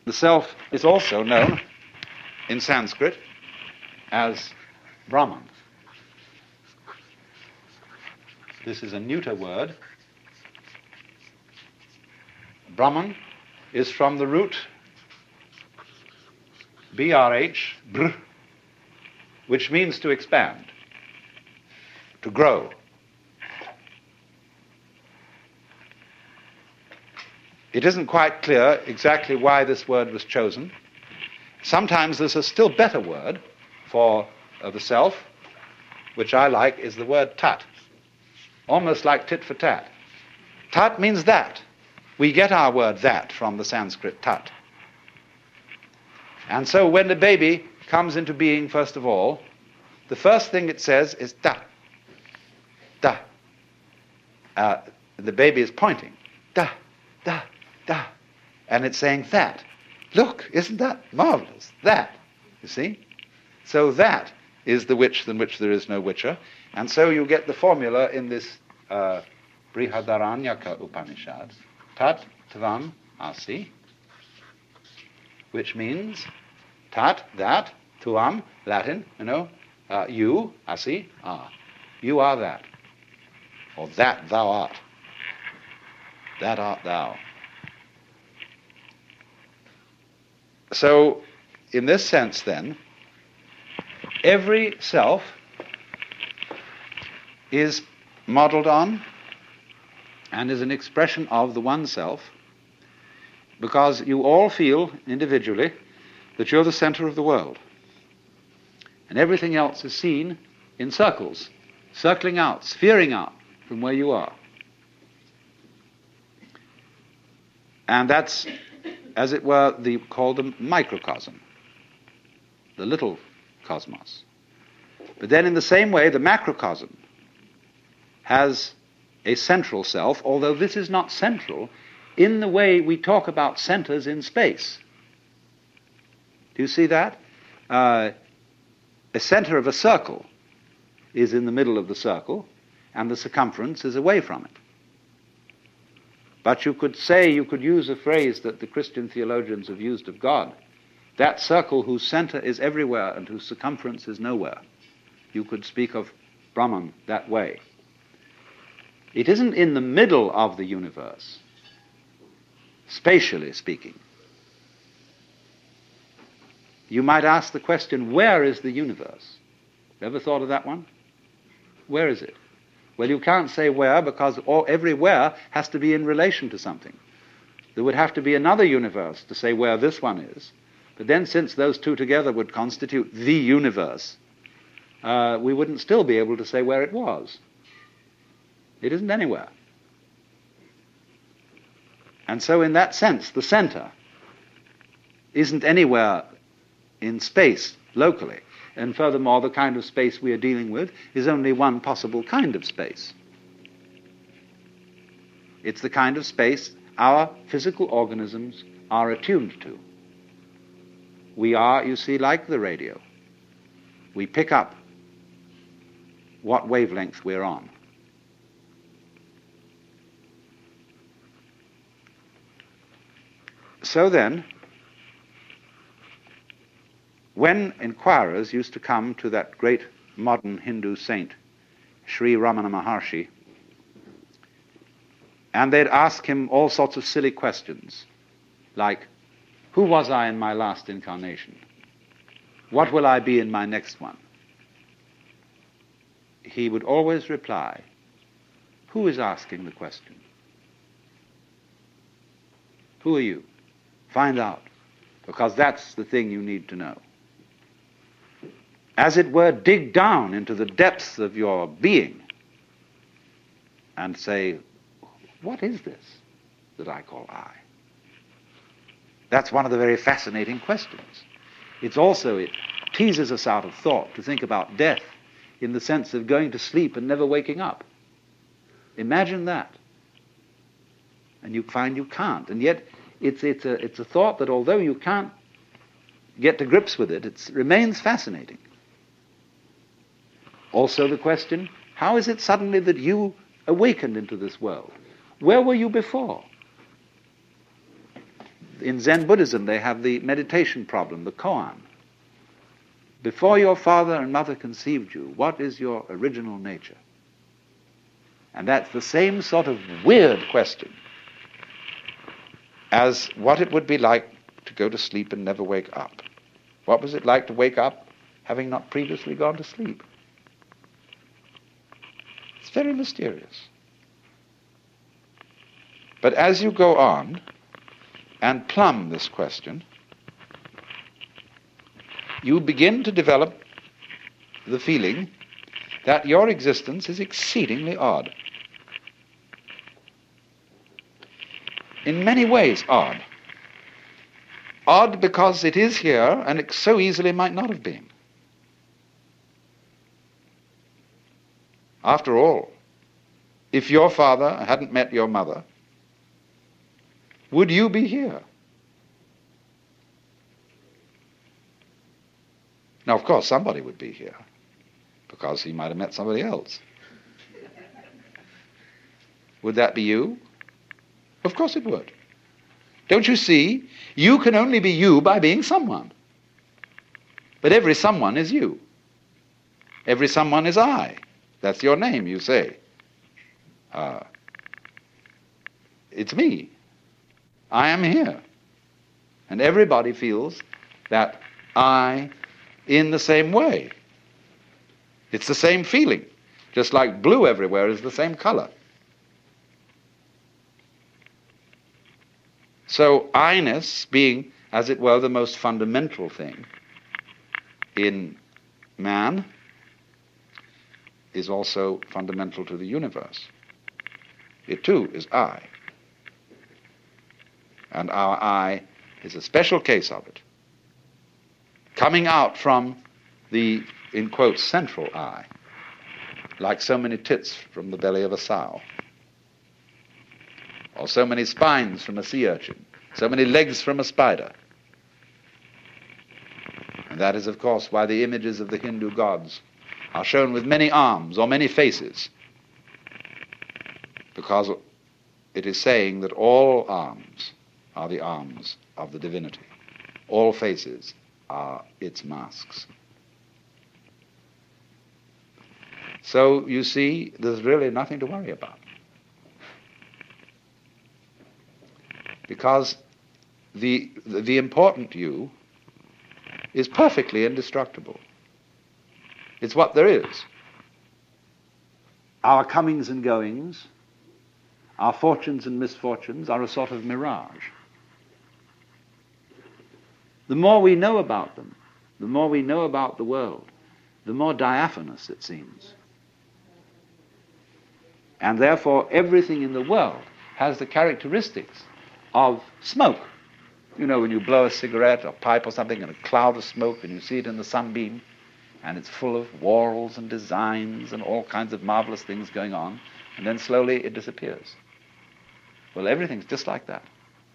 The self is also known in Sanskrit as Brahman. This is a neuter word. Brahman is from the root BRH, br, which means to expand, to grow. It isn't quite clear exactly why this word was chosen. Sometimes there's a still better word for the self, which I like, is the word tat, almost like tit for tat. Tat means that. We get our word that from the Sanskrit tat. And so when the baby comes into being, first of all, the first thing it says is da, da. The baby is pointing, da, da, da. And it's saying that. Look, isn't that marvelous? That, you see? So that is the which than which there is no whicher. And so you get the formula in this Brihadaranyaka Upanishad, tat tvam asi, which means tat, that, tuam, Latin, you, asi, are. You are that. Or that thou art. That art thou. So, in this sense then, every self is modeled on and is an expression of the one self, because you all feel individually that you're the center of the world. And everything else is seen in circles, circling out, sphering out from where you are. And that's, as it were, called the microcosm, the little cosmos. But then in the same way, the macrocosm has a central self, although this is not central in the way we talk about centers in space. Do you see that? A center of a circle is in the middle of the circle, and the circumference is away from it. But you could use a phrase that the Christian theologians have used of God, that circle whose center is everywhere and whose circumference is nowhere. You could speak of Brahman that way. It isn't in the middle of the universe, spatially speaking. You might ask the question, where is the universe? Ever thought of that one? Where is it? Well, you can't say where, because every where has to be in relation to something. There would have to be another universe to say where this one is. But then, since those two together would constitute the universe, we wouldn't still be able to say where it was. It isn't anywhere. And so in that sense, the center isn't anywhere in space locally. And furthermore, the kind of space we are dealing with is only one possible kind of space. It's the kind of space our physical organisms are attuned to. We are, you see, like the radio. We pick up what wavelength we're on. So then, when inquirers used to come to that great modern Hindu saint, Sri Ramana Maharshi, and they'd ask him all sorts of silly questions, like, who was I in my last incarnation? What will I be in my next one? He would always reply, who is asking the question? Who are you? Find out, because that's the thing you need to know. As it were, dig down into the depths of your being and say, what is this that I call I? That's one of the very fascinating questions. It teases us out of thought to think about death in the sense of going to sleep and never waking up. Imagine that. And you find you can't. And yet it's a thought that although you can't get to grips with it, it remains fascinating. Also the question, how is it suddenly that you awakened into this world? Where were you before? In Zen Buddhism, they have the meditation problem, the koan. Before your father and mother conceived you, what is your original nature? And that's the same sort of weird question as what it would be like to go to sleep and never wake up. What was it like to wake up having not previously gone to sleep? It's very mysterious. But as you go on and plumb this question, you begin to develop the feeling that your existence is exceedingly odd. In many ways odd. Odd because it is here and it so easily might not have been. After all, if your father hadn't met your mother, would you be here? Now, of course, somebody would be here, because he might have met somebody else. Would that be you? Of course it would. Don't you see? You can only be you by being someone. But every someone is you. Every someone is I. That's your name, you say. It's me. I am here. And everybody feels that I in the same way. It's the same feeling, just like blue everywhere is the same color. So I-ness being, as it were, the most fundamental thing in man is also fundamental to the universe. It too is I. And our I is a special case of it, coming out from the, in quotes, central I, like so many tits from the belly of a sow, or so many spines from a sea urchin, so many legs from a spider. And that is, of course, why the images of the Hindu gods are shown with many arms or many faces, because it is saying that all arms are the arms of the divinity. All faces are its masks. So, you see, there's really nothing to worry about. Because the important you is perfectly indestructible. It's what there is. Our comings and goings, our fortunes and misfortunes are a sort of mirage. The more we know about them, the more we know about the world, the more diaphanous it seems. And therefore everything in the world has the characteristics of smoke. You know, when you blow a cigarette or pipe or something and a cloud of smoke and you see it in the sunbeam and it's full of whorls and designs and all kinds of marvelous things going on, and then slowly it disappears. Well, everything's just like that.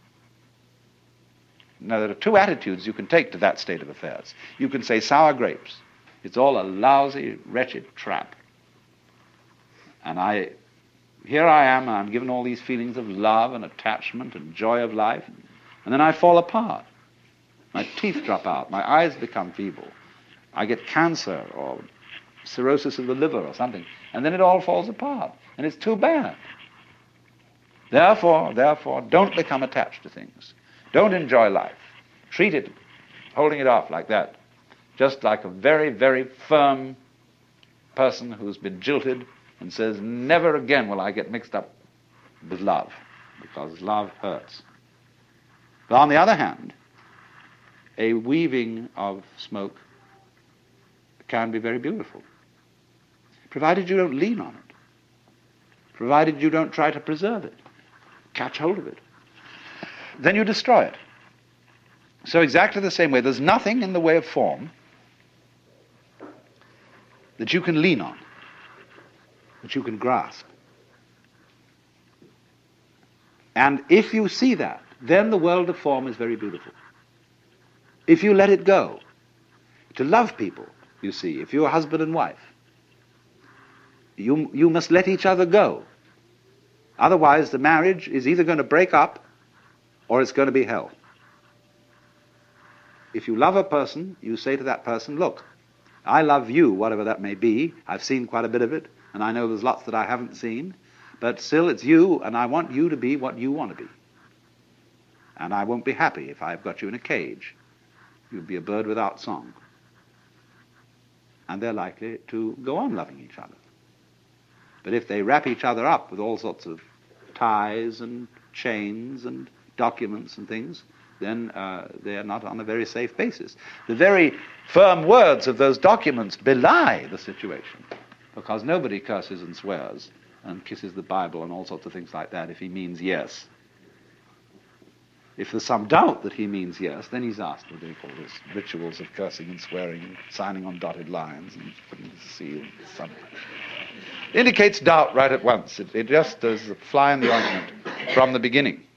Now, there are two attitudes you can take to that state of affairs. You can say sour grapes. It's all a lousy, wretched trap. And here I am, and I'm given all these feelings of love and attachment and joy of life, and then I fall apart. My teeth drop out, my eyes become feeble, I get cancer or cirrhosis of the liver or something, and then it all falls apart, and it's too bad. Therefore, don't become attached to things. Don't enjoy life. Treat it, holding it off like that, just like a very, very firm person who's been jilted and says, never again will I get mixed up with love, because love hurts. But on the other hand, a weaving of smoke can be very beautiful, provided you don't lean on it, provided you don't try to preserve it, catch hold of it. Then you destroy it. So exactly the same way, there's nothing in the way of form that you can lean on, that you can grasp. And if you see that, then the world of form is very beautiful. If you let it go, to love people, you see, if you're husband and wife, you must let each other go. Otherwise, the marriage is either going to break up or it's going to be hell. If you love a person, you say to that person, look, I love you, whatever that may be. I've seen quite a bit of it, and I know there's lots that I haven't seen, but still it's you, and I want you to be what you want to be. And I won't be happy if I've got you in a cage. You'll be a bird without song. And they're likely to go on loving each other. But if they wrap each other up with all sorts of ties and chains and documents and things, then they are not on a very safe basis. The very firm words of those documents belie the situation, because nobody curses and swears and kisses the Bible and all sorts of things like that if he means yes. If there's some doubt that he means yes, then he's asked, what do you call this, rituals of cursing and swearing and signing on dotted lines and putting the seal, something. It indicates doubt right at once. It just does a fly in the ointment from the beginning.